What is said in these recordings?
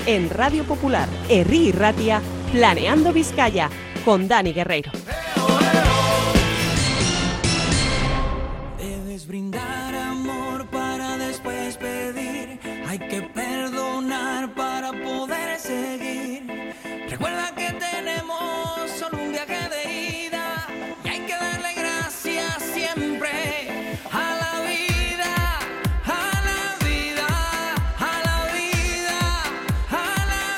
en Radio Popular, Herri y Ratia, Planeando Vizcaya, con Dani Guerreiro. Debes brindar amor para después pedir. Hay que perdonar para poder seguir. Recuerda que tenemos solo un viaje de ida y hay que darle gracias siempre a la vida, a la vida, a la vida, a la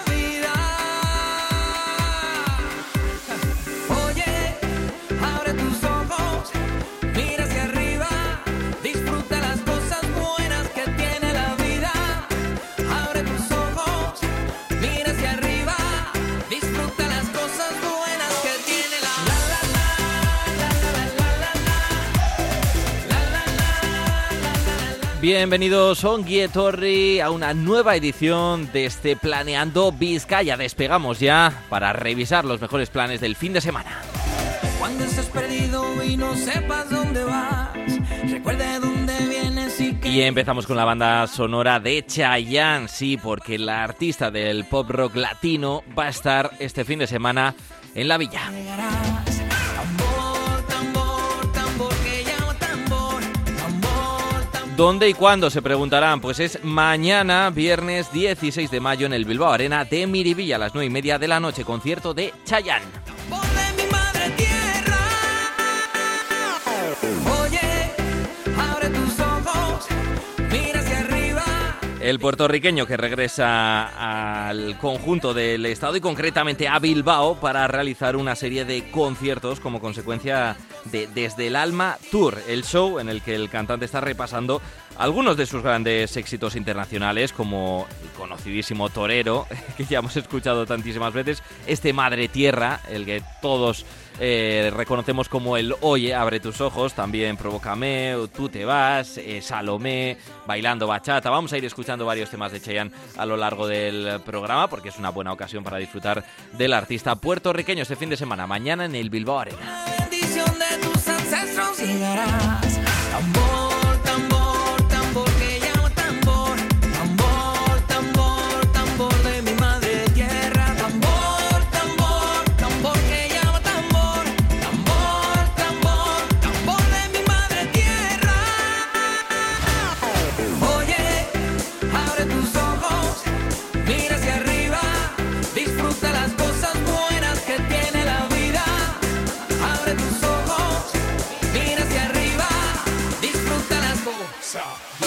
vida. Oye, abre tus ojos, mira hacia arriba, disfruta las cosas buenas que tiene la vida. Abre tus ojos, mira hacia arriba, disfruta las cosas buenas que tiene la Bienvenidos ongi etorri a una nueva edición de este Planeando Vizcaya. Despegamos ya para revisar los mejores planes del fin de semana. Cuando estés perdido y no sepas dónde vas, recuerda de dónde vienes y empezamos con la banda sonora de Chayanne, sí, porque la artista del pop rock latino va a estar este fin de semana en la Villa. ¿Dónde y cuándo? Se preguntarán. Pues es mañana, viernes 16 de mayo, en el Bilbao Arena de Miribilla, a las 9:30 de la noche, concierto de Chayanne. El puertorriqueño que regresa al conjunto del estado y concretamente a Bilbao para realizar una serie de conciertos como consecuencia de Desde el Alma Tour, el show en el que el cantante está repasando algunos de sus grandes éxitos internacionales, como el conocidísimo Torero, que ya hemos escuchado tantísimas veces, este Madre Tierra, el que todos reconocemos como el Oye, Abre tus ojos, también Provócame, Tú te vas, Salomé, Bailando Bachata. Vamos a ir escuchando varios temas de Chayanne a lo largo del programa, porque es una buena ocasión para disfrutar del artista puertorriqueño este fin de semana, mañana en el Bilbao Arena. La bendición de tus ancestros llegarás. Tambor, tambor, tambor que llama tambor. Tambor, tambor, tambor de mi madre tierra. Tambor, tambor, tambor que llama tambor. Tambor, tambor, tambor de mi madre tierra. Oye, abre tus ojos, mira hacia arriba, disfruta las cosas buenas que tiene la vida. Abre tus ojos, mira hacia arriba, disfruta las cosas.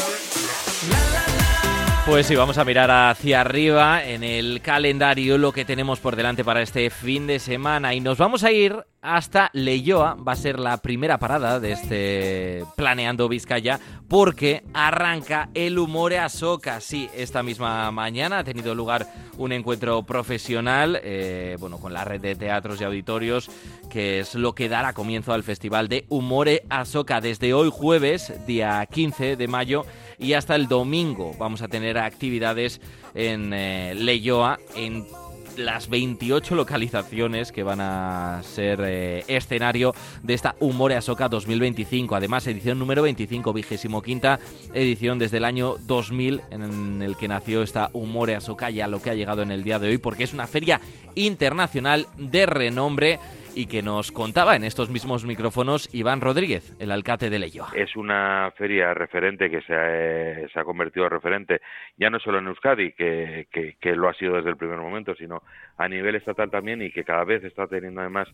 Pues sí, vamos a mirar hacia arriba en el calendario lo que tenemos por delante para este fin de semana y nos vamos a ir hasta Leioa. Va a ser la primera parada de este Planeando Vizcaya porque arranca el Umore Asoka. Sí, esta misma mañana ha tenido lugar un encuentro profesional con la red de teatros y auditorios, que es lo que dará comienzo al festival de Umore Asoka desde hoy jueves, día 15 de mayo, y hasta el domingo vamos a tener actividades en Leioa, en las 28 localizaciones que van a ser escenario de esta Umore Asoka 2025. Además, edición número 25, 25ª edición desde el año 2000, en el que nació esta Umore Asoka, y a lo que ha llegado en el día de hoy, porque es una feria internacional de renombre y que nos contaba en estos mismos micrófonos Iván Rodríguez, el alcalde de Leioa. Es una feria referente que se ha convertido en referente, ya no solo en Euskadi, que lo ha sido desde el primer momento, sino a nivel estatal también, y que cada vez está teniendo además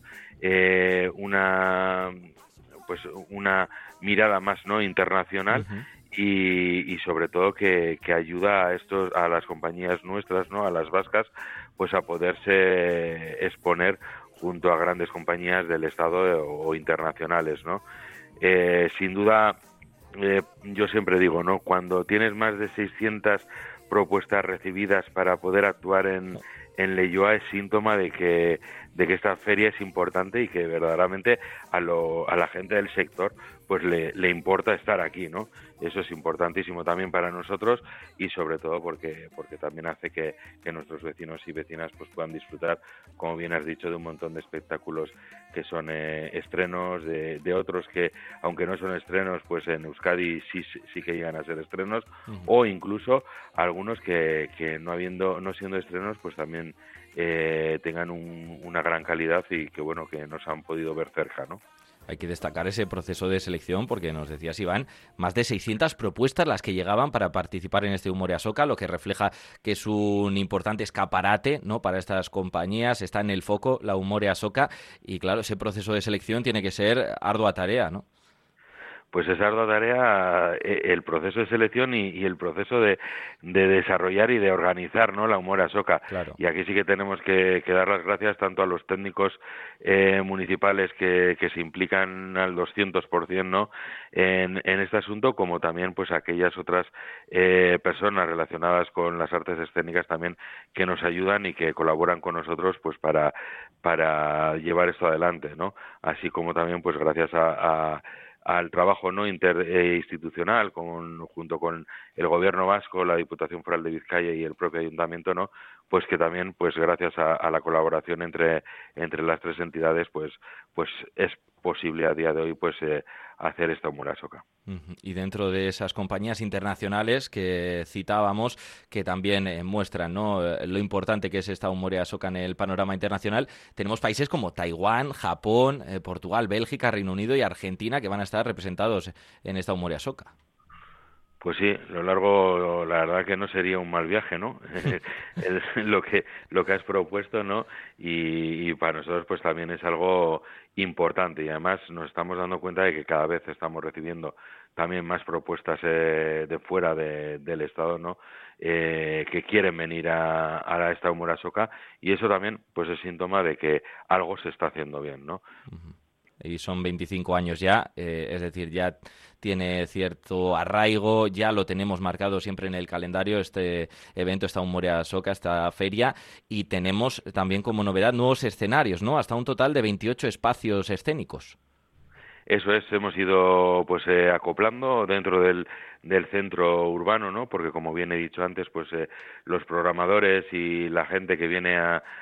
una mirada más internacional. Uh-huh. Y sobre todo que ayuda a las compañías nuestras, a las vascas, pues a poderse exponer junto a grandes compañías del Estado o internacionales, ¿no? Sin duda, yo siempre digo, ¿no? Cuando tienes más de 600 propuestas recibidas para poder actuar en Leioa, es síntoma de que esta feria es importante y que verdaderamente a la gente del sector pues le importa estar aquí, ¿no? Eso es importantísimo también para nosotros y sobre todo porque también hace que nuestros vecinos y vecinas pues puedan disfrutar, como bien has dicho, de un montón de espectáculos que son estrenos, de otros que, aunque no son estrenos, pues en Euskadi sí que llegan a ser estrenos, o incluso algunos que no siendo estrenos, pues también tengan una gran calidad y que bueno, que nos han podido ver cerca, ¿no? Hay que destacar ese proceso de selección porque nos decías, Iván, más de 600 propuestas las que llegaban para participar en este Umorea Soka, lo que refleja que es un importante escaparate, ¿no?, para estas compañías. Está en el foco la Umorea Soka y claro, ese proceso de selección tiene que ser ardua tarea, ¿no? Pues es ardua tarea el proceso de selección y el proceso de desarrollar y de organizar, ¿no?, la Umorea Soka. Claro. Y aquí sí que tenemos que dar las gracias tanto a los técnicos municipales que se implican al 200%, ¿no?, en este asunto, como también pues aquellas otras personas relacionadas con las artes escénicas también que nos ayudan y que colaboran con nosotros pues para llevar esto adelante, ¿no? Así como también pues gracias al trabajo no interinstitucional junto con el Gobierno vasco, la Diputación Foral de Vizcaya y el propio Ayuntamiento, ¿no?, pues que también pues gracias a la colaboración entre las tres entidades pues es posible a día de hoy pues hacer esta Umorea Soka. Y dentro de esas compañías internacionales que citábamos, que también muestran, ¿no?, lo importante que es esta Umorea Soka en el panorama internacional, tenemos países como Taiwán, Japón, Portugal, Bélgica, Reino Unido y Argentina que van a estar representados en esta Umorea Soka. Pues sí, la verdad que no sería un mal viaje, ¿no? lo que has propuesto, ¿no? Y para nosotros pues también es algo importante y además nos estamos dando cuenta de que cada vez estamos recibiendo también más propuestas de fuera del Estado, ¿no?, que quieren venir a esta Umorea Soka y eso también pues es síntoma de que algo se está haciendo bien, ¿no? Y son 25 años ya, es decir, ya tiene cierto arraigo, ya lo tenemos marcado siempre en el calendario, este evento, esta Umorea Soka, esta feria, y tenemos también como novedad nuevos escenarios, ¿no?, hasta un total de 28 espacios escénicos. Eso es, hemos ido pues acoplando dentro del centro urbano, ¿no?, porque como bien he dicho antes, pues los programadores y la gente que viene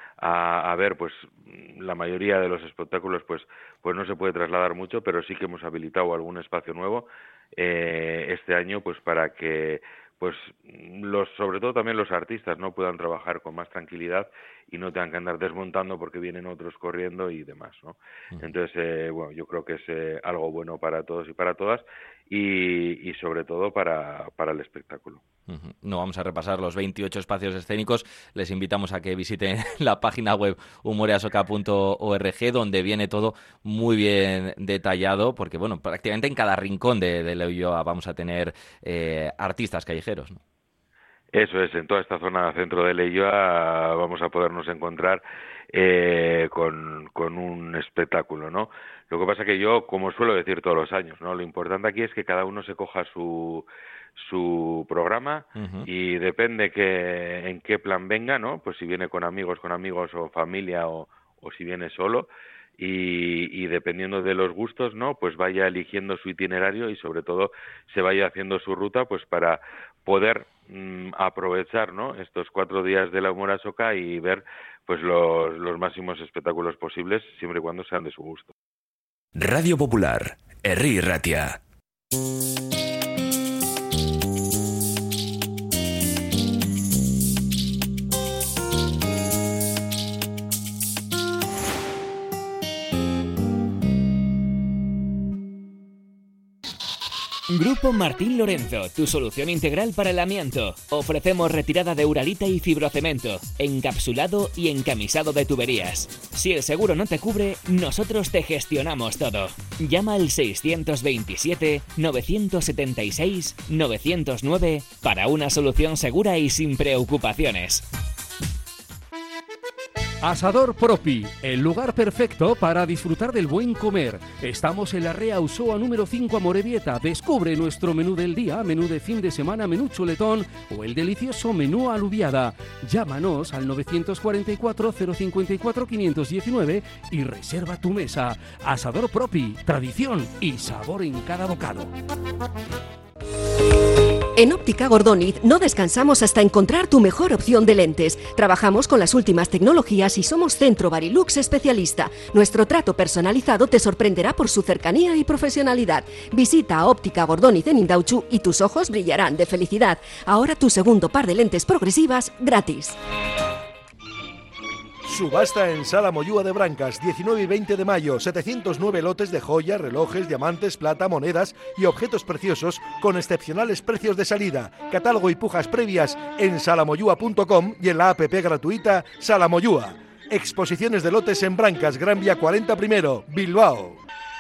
a ver, pues la mayoría de los espectáculos pues no se puede trasladar mucho, pero sí que hemos habilitado algún espacio nuevo este año pues para que pues sobre todo también los artistas no puedan trabajar con más tranquilidad y no tengan que andar desmontando porque vienen otros corriendo y demás, ¿no? Entonces, bueno, yo creo que es algo bueno para todos y para todas y sobre todo para el espectáculo. No vamos a repasar los 28 espacios escénicos, les invitamos a que visiten la página web umoreasoka.org, donde viene todo muy bien detallado, porque bueno, prácticamente en cada rincón de Leioa vamos a tener artistas callejeros, ¿no? Eso es, en toda esta zona centro de Leioa vamos a podernos encontrar con un espectáculo, ¿no? Lo que pasa que yo, como suelo decir todos los años, ¿no?, lo importante aquí es que cada uno se coja su programa y depende en qué plan venga, ¿no?, pues si viene con amigos o familia o si viene solo y dependiendo de los gustos, ¿no?, pues vaya eligiendo su itinerario y sobre todo se vaya haciendo su ruta pues para poder aprovechar, ¿no?, estos 4 días de la Umorea Soka y ver pues los máximos espectáculos posibles siempre y cuando sean de su gusto. Radio Popular, Herri Ratia. Grupo Martín Lorenzo, tu solución integral para el amianto. Ofrecemos retirada de uralita y fibrocemento, encapsulado y encamisado de tuberías. Si el seguro no te cubre, nosotros te gestionamos todo. Llama al 627-976-909 para una solución segura y sin preocupaciones. Asador Propi, el lugar perfecto para disfrutar del buen comer. Estamos en la Rea Ausoa número 5 Amorebieta. Descubre nuestro menú del día, menú de fin de semana, menú chuletón o el delicioso menú alubiada. Llámanos al 944 054 519 y reserva tu mesa. Asador Propi, tradición y sabor en cada bocado. En Óptica Gordoniz no descansamos hasta encontrar tu mejor opción de lentes. Trabajamos con las últimas tecnologías y somos Centro Barilux especialista. Nuestro trato personalizado te sorprenderá por su cercanía y profesionalidad. Visita a Óptica Gordoniz en Indauchu y tus ojos brillarán de felicidad. Ahora tu segundo par de lentes progresivas gratis. Subasta en Sala Moyúa de Brancas, 19 y 20 de mayo, 709 lotes de joyas, relojes, diamantes, plata, monedas y objetos preciosos con excepcionales precios de salida. Catálogo y pujas previas en salamoyúa.com y en la app gratuita Sala Moyúa. Exposiciones de lotes en Brancas, Gran Vía 40 I, Bilbao.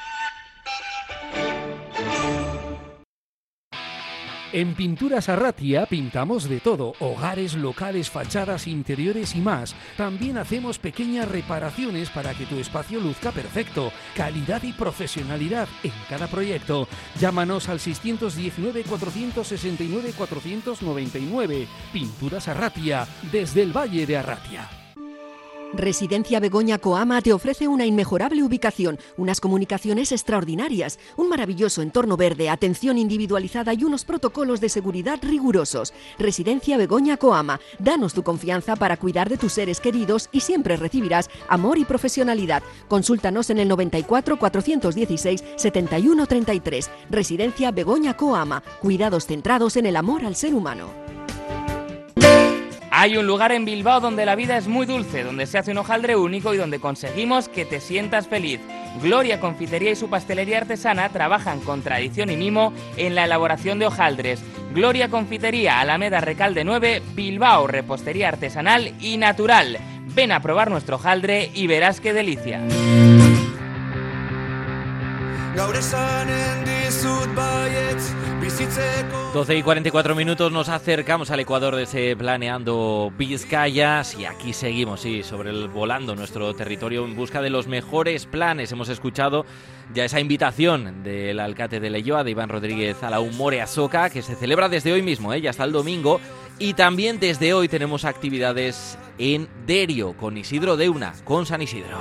En Pinturas Arratia pintamos de todo, hogares, locales, fachadas, interiores y más. También hacemos pequeñas reparaciones para que tu espacio luzca perfecto. Calidad y profesionalidad en cada proyecto. Llámanos al 619 469 499. Pinturas Arratia, desde el Valle de Arratia. Residencia Begoña Coama te ofrece una inmejorable ubicación, unas comunicaciones extraordinarias, un maravilloso entorno verde, atención individualizada y unos protocolos de seguridad rigurosos. Residencia Begoña Coama, danos tu confianza para cuidar de tus seres queridos y siempre recibirás amor y profesionalidad. Consúltanos en el 94 416 71 33. Residencia Begoña Coama, cuidados centrados en el amor al ser humano. Hay un lugar en Bilbao donde la vida es muy dulce, donde se hace un hojaldre único y donde conseguimos que te sientas feliz. Gloria Confitería y su pastelería artesana trabajan con tradición y mimo en la elaboración de hojaldres. Gloria Confitería, Alameda Recalde 9, Bilbao, repostería artesanal y natural. Ven a probar nuestro hojaldre y verás qué delicia. 12 y 44 minutos, nos acercamos al Ecuador de ese Planeando Vizcaya. Y aquí seguimos, volando nuestro territorio en busca de los mejores planes. Hemos escuchado ya esa invitación del alcalde de Leioa, de Iván Rodríguez, a la Humore Azoka, que se celebra desde hoy mismo, ya hasta el domingo. Y también desde hoy tenemos actividades en Derio, con Isidro Deuna, con San Isidro.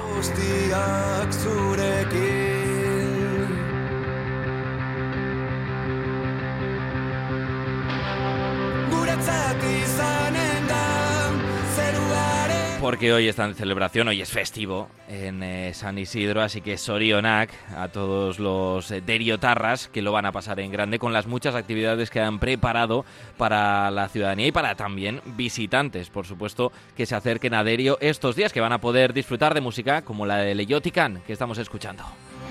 Porque hoy está en celebración, hoy es festivo en San Isidro, así que sorionak a todos los deriotarras que lo van a pasar en grande con las muchas actividades que han preparado para la ciudadanía y para también visitantes, por supuesto, que se acerquen a Derio estos días, que van a poder disfrutar de música como la de Leiotican, que estamos escuchando.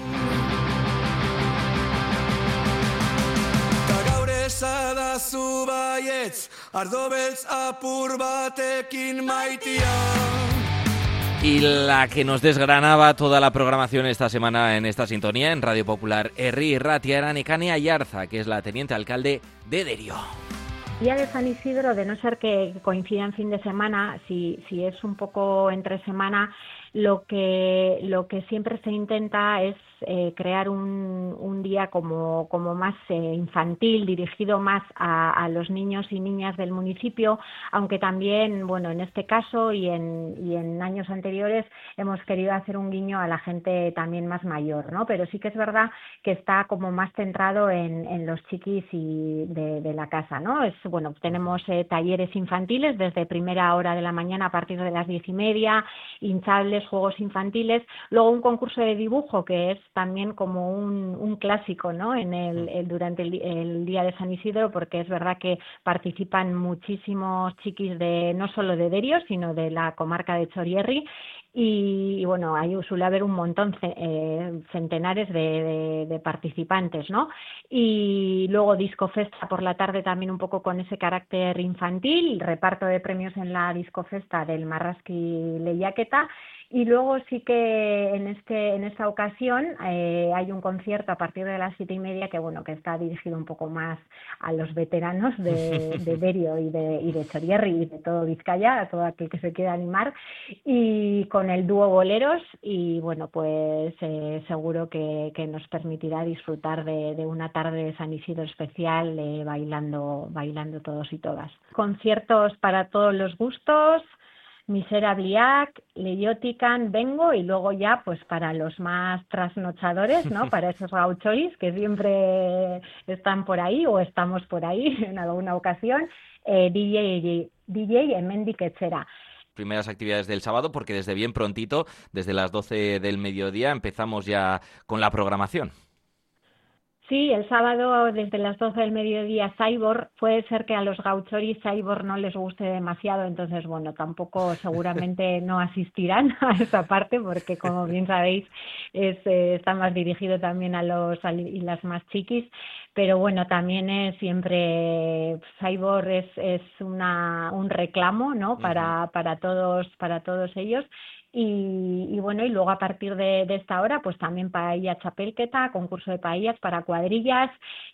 Y la que nos desgranaba toda la programación esta semana en esta sintonía en Radio Popular Herri Ratia era Nekane Ayarza, que es la teniente alcalde de Derio. Día de San Isidro, de no ser que coincida en fin de semana, si es un poco entre semana, lo que siempre se intenta es crear un día como más infantil, dirigido más a los niños y niñas del municipio, aunque también, bueno, en este caso y en años anteriores hemos querido hacer un guiño a la gente también más mayor, ¿no? Pero sí que es verdad que está como más centrado en los chiquis y de la casa, ¿no? Bueno, tenemos talleres infantiles desde primera hora de la mañana a partir de las 10:30, hinchables, juegos infantiles, luego un concurso de dibujo que es también como un clásico, ¿no? Durante el día de San Isidro, porque es verdad que participan muchísimos chiquis no solo de Derio, sino de la comarca de Txorierri. Y bueno, ahí suele haber un montón, centenares de participantes, ¿no? Y luego discofesta por la tarde también un poco con ese carácter infantil, reparto de premios en la discofesta del Marrazki Lehiaketa Y luego sí que en esta ocasión hay un concierto a partir de las 7:30 que bueno, que está dirigido un poco más a los veteranos de Derio y de Txorierri y de todo Vizcaya, a todo aquel que se quiera animar, y con el dúo Boleros, y bueno, pues seguro que nos permitirá disfrutar de una tarde de San Isidro especial, bailando todos y todas. Conciertos para todos los gustos, Miserabliac, Leiotican, Vengo, y luego ya pues para los más trasnochadores, ¿no? Para esos gauchois que siempre están por ahí o estamos por ahí en alguna ocasión, DJ Hemendik Etxera. Primeras actividades del sábado, porque desde bien prontito, desde las 12 del mediodía, empezamos ya con la programación. Sí, el sábado desde las 12 del mediodía Cyborg. Puede ser que a los gauchoris Cyborg no les guste demasiado, entonces bueno, tampoco seguramente no asistirán a esa parte, porque como bien sabéis está más dirigido también a y las más chiquis, pero bueno, también es siempre Cyborg es un reclamo, ¿no? Para todos ellos. Y bueno, y luego a partir de esta hora pues también paella chapelqueta, concurso de paellas para cuadrillas,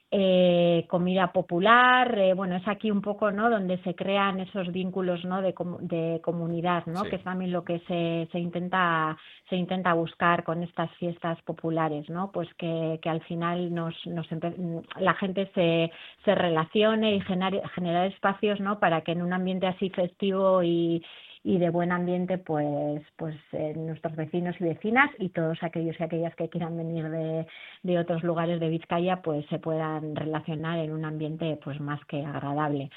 comida popular, bueno, es aquí un poco, ¿no?, donde se crean esos vínculos, ¿no?, de comunidad, ¿no? Sí. Que es también lo que se intenta buscar con estas fiestas populares, ¿no? Pues que al final la gente se relacione y generar espacios, ¿no?, para que en un ambiente así festivo y de buen ambiente, pues nuestros vecinos y vecinas y todos aquellos y aquellas que quieran venir de otros lugares de Vizcaya, pues se puedan relacionar en un ambiente pues más que agradable.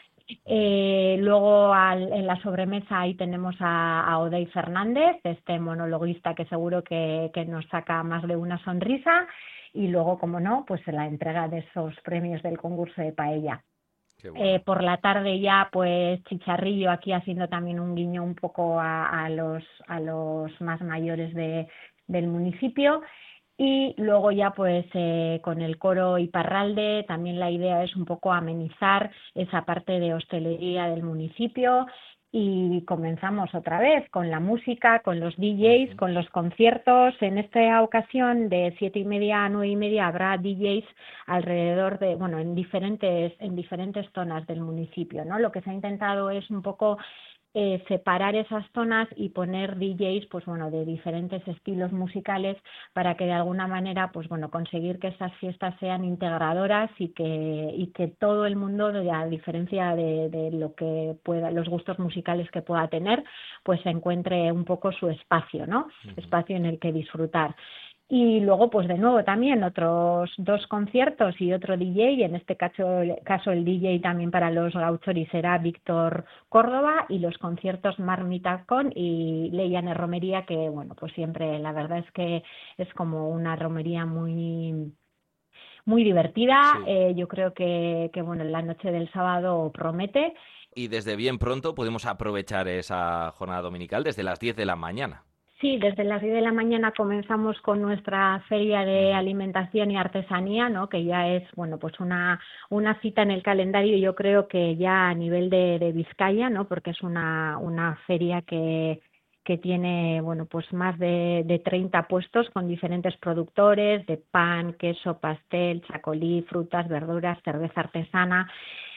Luego en la sobremesa ahí tenemos a Odey Fernández, este monologuista que seguro que nos saca más de una sonrisa, y luego, como no, pues la entrega de esos premios del concurso de paella. Bueno. Por la tarde ya pues chicharrillo, aquí haciendo también un guiño un poco a los más mayores del municipio, y luego ya pues con el coro Iparralde también la idea es un poco amenizar esa parte de hostelería del municipio. Y comenzamos otra vez con la música, con los DJs, con los conciertos. En esta ocasión de 7:30 a 9:30 habrá DJs alrededor en diferentes zonas del municipio, ¿no? Lo que se ha intentado es un poco separar esas zonas y poner DJs de diferentes estilos musicales, para que de alguna manera conseguir que estas fiestas sean integradoras y que todo el mundo, a diferencia de lo que pueda, los gustos musicales que pueda tener, pues encuentre un poco su espacio, ¿no? Espacio en el que disfrutar. Y luego, pues de nuevo también otros 2 conciertos y otro DJ, en este caso el DJ también para los gauchoris será Víctor Córdoba, y los conciertos Marmitacón y Leiane Romería, que pues siempre la verdad es que es como una romería muy muy divertida. Sí. Yo creo que la noche del sábado promete. Y desde bien pronto podemos aprovechar esa jornada dominical desde las 10 de la mañana. Sí, desde las 10 de la mañana comenzamos con nuestra feria de alimentación y artesanía, ¿no? Que ya es una cita en el calendario, yo creo que ya a nivel de Vizcaya, ¿no? Porque es una feria que tiene más de 30 puestos con diferentes productores de pan, queso, pastel, chacolí, frutas, verduras, cerveza artesana.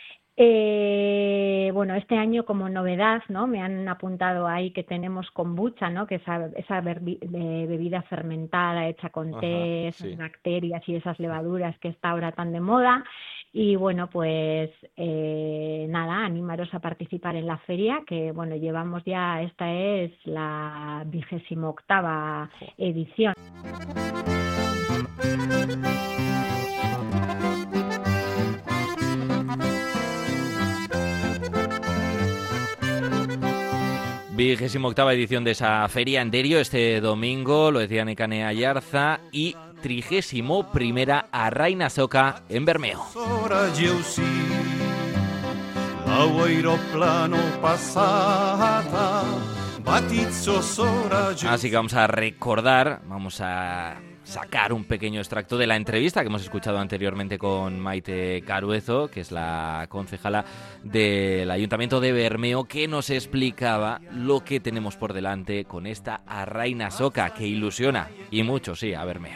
Este año como novedad, ¿no? Me han apuntado ahí que tenemos kombucha, ¿no? Que esa bebida fermentada hecha con té, sí, bacterias y esas levaduras que está ahora tan de moda. Y animaros a participar en la feria, que llevamos ya, esta es la 28ª edición. Vigésima octava edición de esa feria en Derio este domingo, lo decía Nekane Ayarza, y 31ª Arraina Soca en Bermeo. Así que vamos a recordar, vamos a sacar un pequeño extracto de la entrevista que hemos escuchado anteriormente con Maite Caruezo, que es la concejala del Ayuntamiento de Bermeo, que nos explicaba lo que tenemos por delante con esta Arraina Soka, que ilusiona, y mucho, sí, a Bermeo.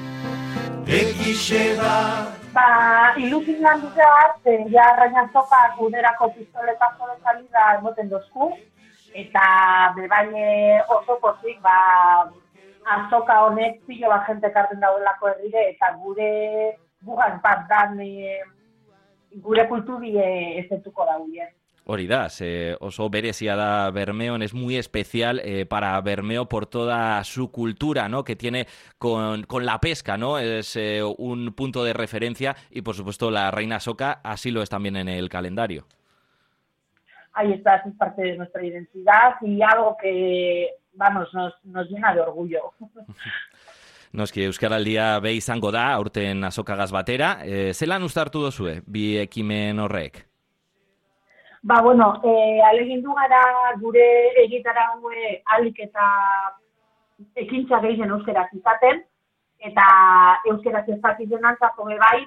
Ilusionan dira, ja Arraina Soka guderako pistoletazo de salida emoten dozku, eta bebaile oso pozik, azoka honek pilo bat jente karten daudelako herrire, eta gure bugaz bat dan gure kulturi ezetuko daude. Hori da, oso berezia da Bermeo, es muy especial para Bermeo por toda su cultura, ¿no?, que tiene con la pesca, ¿no? Es un punto de referencia y, por supuesto, la Arraina Soka así lo es también en el calendario. Ahí está, es parte de nuestra identidad y algo que, vamos, nos llena de orgullo. Noski, Euskaraldia be izango da, aurten azokagaz batera. Zelan uztartu dozue, bi ekimen horrek? Bueno, alegindu gara gure egitaraue alik eta ekintza gehien euskeraz izaten, eta euskeraz ezakizen antzako bebai,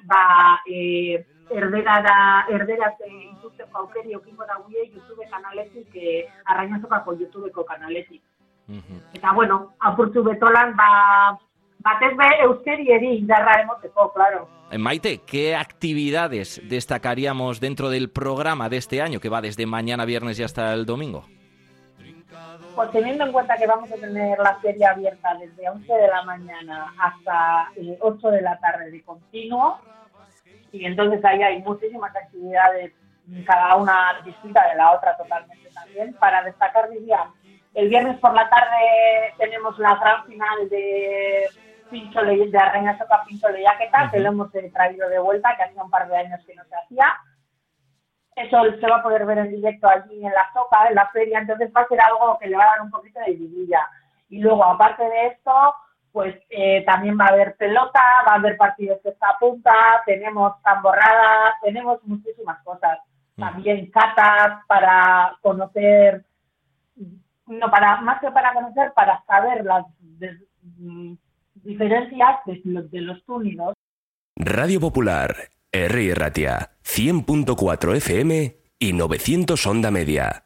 erderaz ikusteko aukeri okiko daude YouTube kanaletik, Arraina Sokako YouTubeko kanaletik. Eta, bueno, apurtzu betolan, batez be euskerieri indarra emoteko, claro. Maite, ¿qué actividades destacaríamos dentro del programa de este año, que va desde mañana viernes y hasta el domingo? Pues teniendo en cuenta que vamos a tener la feria abierta desde 11 de la mañana hasta 8 de la tarde de continuo, y entonces ahí hay muchísimas actividades, cada una distinta de la otra totalmente también. Para destacar, diría, el viernes por la tarde tenemos la gran final de Arraina Soka Pincho Lehiaketa, que lo hemos traído de vuelta, que hacía un par de años que no se hacía. Eso se va a poder ver en directo allí en la Soka, en la feria, entonces va a ser algo que le va a dar un poquito de vidilla. Y luego, aparte de esto, pues también va a haber pelota, va a haber partidos de esta punta, tenemos tamborradas, tenemos muchísimas cosas. También catas para conocer, más que para conocer, para saber las diferencias de los túnidos. Radio Popular, Herri Ratia, 100.4 FM y 900 onda media.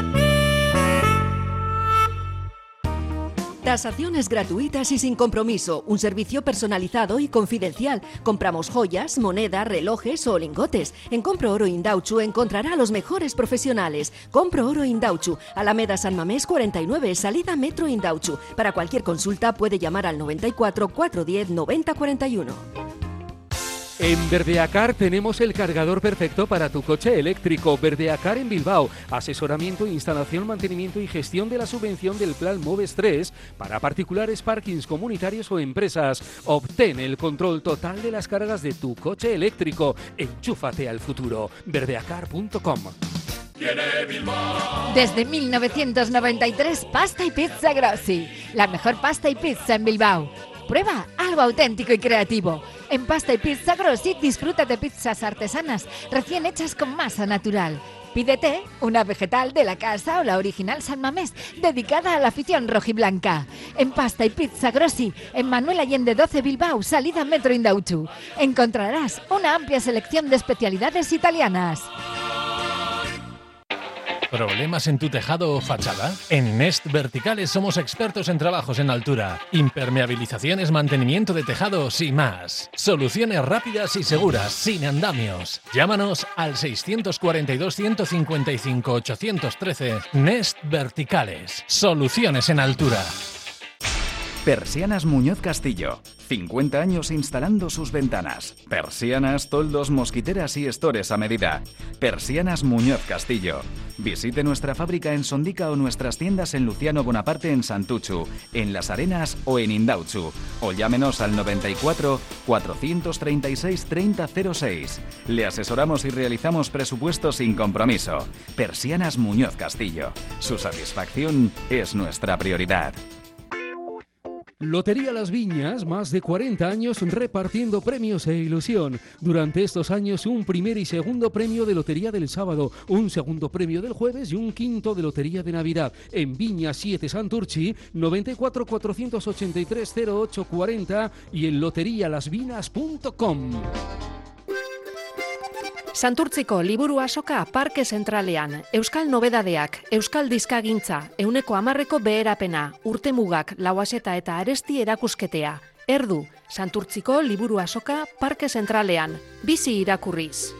Tasaciones gratuitas y sin compromiso, un servicio personalizado y confidencial. Compramos joyas, monedas, relojes o lingotes. En Compro Oro Indautxu encontrará a los mejores profesionales. Compro Oro Indautxu, Alameda San Mamés 49, salida Metro Indautxu. Para cualquier consulta puede llamar al 94 410 90 41. En Verdeacar tenemos el cargador perfecto para tu coche eléctrico. Verdeacar en Bilbao. Asesoramiento, instalación, mantenimiento y gestión de la subvención del Plan Moves 3 para particulares, parkings comunitarios o empresas. Obtén el control total de las cargas de tu coche eléctrico. Enchúfate al futuro. Verdeacar.com. Desde 1993, Pasta y Pizza Grossi. La mejor pasta y pizza en Bilbao. Prueba algo auténtico y creativo. En Pasta y Pizza Grossi disfruta de pizzas artesanas recién hechas con masa natural. Pídete una vegetal de la casa o la original San Mamés, dedicada a la afición rojiblanca. En Pasta y Pizza Grossi, en Manuel Allende 12 Bilbao, salida Metro Indautxu. Encontrarás una amplia selección de especialidades italianas. ¿Problemas en tu tejado o fachada? En Nest Verticales somos expertos en trabajos en altura, impermeabilizaciones, mantenimiento de tejados y más. Soluciones rápidas y seguras, sin andamios. Llámanos al 642 155 813. Nest Verticales. Soluciones en altura. Persianas Muñoz Castillo. 50 años instalando sus ventanas. Persianas, toldos, mosquiteras y estores a medida. Persianas Muñoz Castillo. Visite nuestra fábrica en Sondica o nuestras tiendas en Luciano Bonaparte en Santuchu, en Las Arenas o en Indautxu. O llámenos al 94 436 3006. Le asesoramos y realizamos presupuestos sin compromiso. Persianas Muñoz Castillo. Su satisfacción es nuestra prioridad. Lotería Las Viñas, más de 40 años repartiendo premios e ilusión. Durante estos años, un primer y segundo premio de Lotería del sábado, un segundo premio del jueves y un quinto de Lotería de Navidad. En Viña 7 Santurchi, 94 483 0840 y en loterialasvinas.com. Santurtziko liburu azoka Parke Zentralean. Euskal nobedadeak, Euskal diskagintza, 100% beherapena, urtemugak, lauazeta eta aresti erakusketea. Erdu, Santurtziko liburu azoka Parke Zentralean. Bizi irakurriz.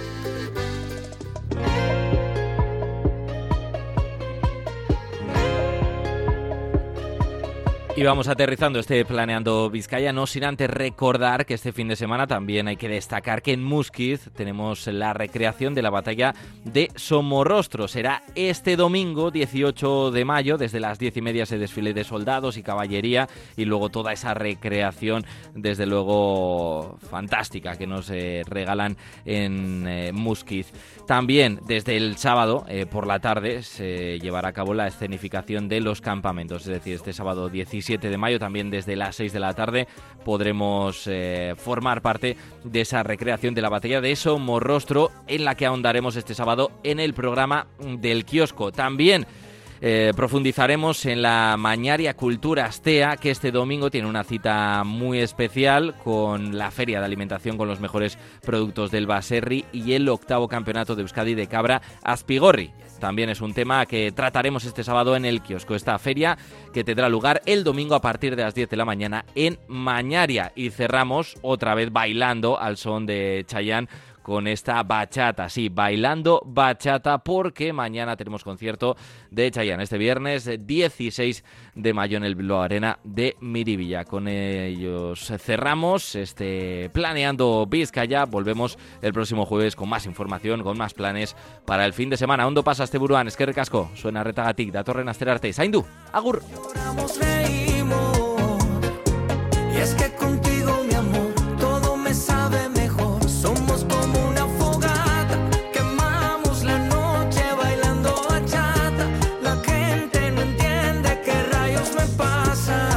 Y vamos aterrizando este Planeando Vizcaya, no sin antes recordar que este fin de semana también hay que destacar que en Muskiz tenemos la recreación de la batalla de Somorrostro. Será este domingo 18 de mayo, desde las 10:30 ese desfile de soldados y caballería y luego toda esa recreación, desde luego fantástica, que nos regalan en Muskiz. También desde el sábado por la tarde se llevará a cabo la escenificación de los campamentos, es decir, este sábado 17 de mayo, también desde las 6 de la tarde podremos formar parte de esa recreación de la batalla de Somorrostro, en la que ahondaremos este sábado en el programa del kiosco. También profundizaremos en la Mañaria Cultura Astea, que este domingo tiene una cita muy especial con la Feria de Alimentación con los mejores productos del Baserri y el 8º Campeonato de Euskadi de Cabra Aspigorri. También es un tema que trataremos este sábado en el kiosco, esta feria que tendrá lugar el domingo a partir de las 10 de la mañana en Mañaria. Y cerramos otra vez bailando al son de Chayanne con esta bachata, sí, bailando bachata, porque mañana tenemos concierto de Chayanne, este viernes 16 de mayo en el Bilbao Arena de Miribilla. Con ellos cerramos este Planeando Vizcaya. Volvemos el próximo jueves con más información, con más planes para el fin de semana. Ondo pasa este buruan, eskerrik asko, suena retagatik, datorren aster arte, zaindu, agur.